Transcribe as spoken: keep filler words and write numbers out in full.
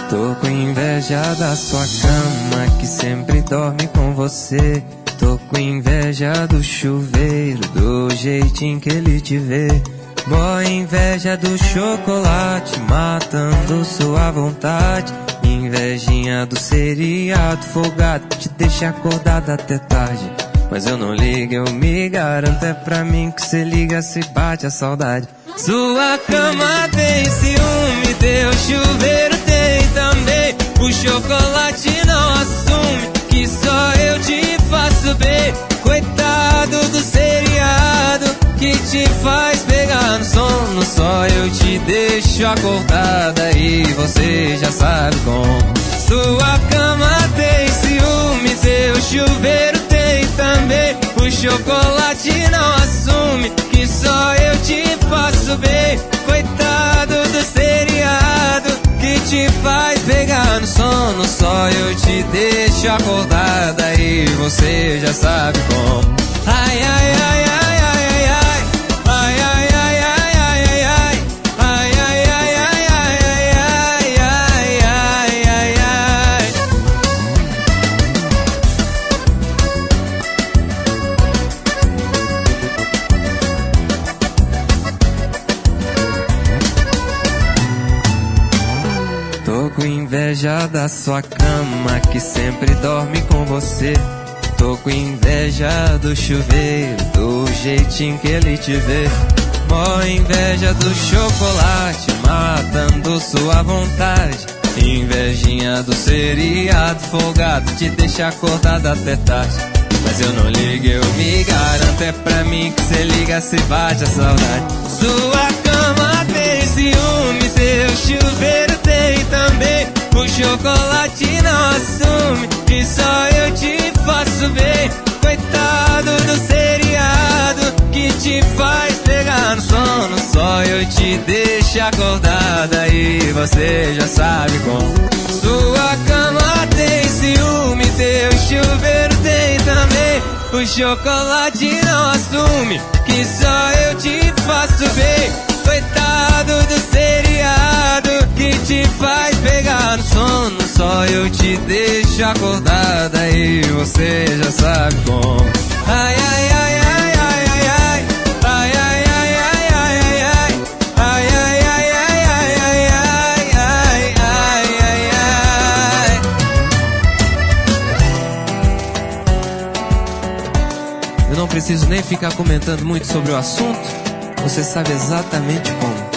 Tô com inveja da sua cama que sempre dorme com você. Tô com inveja do chuveiro, do jeitinho que ele te vê. Mó inveja do chocolate, matando sua vontade. Invejinha do seriado folgado, te deixa acordado até tarde. Mas eu não ligo, eu me garanto, é pra mim que cê liga se bate a saudade. Sua cama tem ciúme, teu chuveiro tem também. O chocolate não assume que só eu te faço bem. Coitado do seriado que te faz pegar no sono. Só eu te deixo acordada e você já sabe como. Sua cama tem ciúme, teu chuveiro tem também. O chocolate não assume que só eu te faço bem. Coitado do seriado que te faz pegar no sono. Só eu te deixo acordada e você já sabe como. Ai, ai, ai, ai, ai, ai, ai. Ai, ai, ai, ai, ai, ai, ai. Ai, ai, ai, ai, ai, ai, ai, ai, ai, ai. Tô com inveja da sua cama que sempre dorme com você. Tô com inveja do chuveiro, do jeitinho que ele te vê. Mó inveja do chocolate, matando sua vontade. Invejinha do seriado folgado, te deixa acordado até tarde. Mas eu não ligo, eu me garanto, é pra mim que cê liga se bate a saudade. Sua cama tem ciúme, teu chuveiro tem também. O chocolate não assume que só eu te faço bem. Coitado do seriado que te faz pegar no sono. Só eu te deixo acordada e você já sabe como. Sua cama tem ciúme, teu chuveiro tem também. O chocolate não assume que só eu te faço bem. Coitado do seriado que te faz pegar no sono. Só eu te deixo acordada e você já sabe como. Ai, ai, ai, ai, ai, ai, ai. Ai, ai, ai, ai, ai, ai, ai. Ai, ai, ai, ai, ai, ai, ai, ai, ai, ai, ai. Eu não preciso nem ficar comentando muito sobre o assunto. Você sabe exatamente como.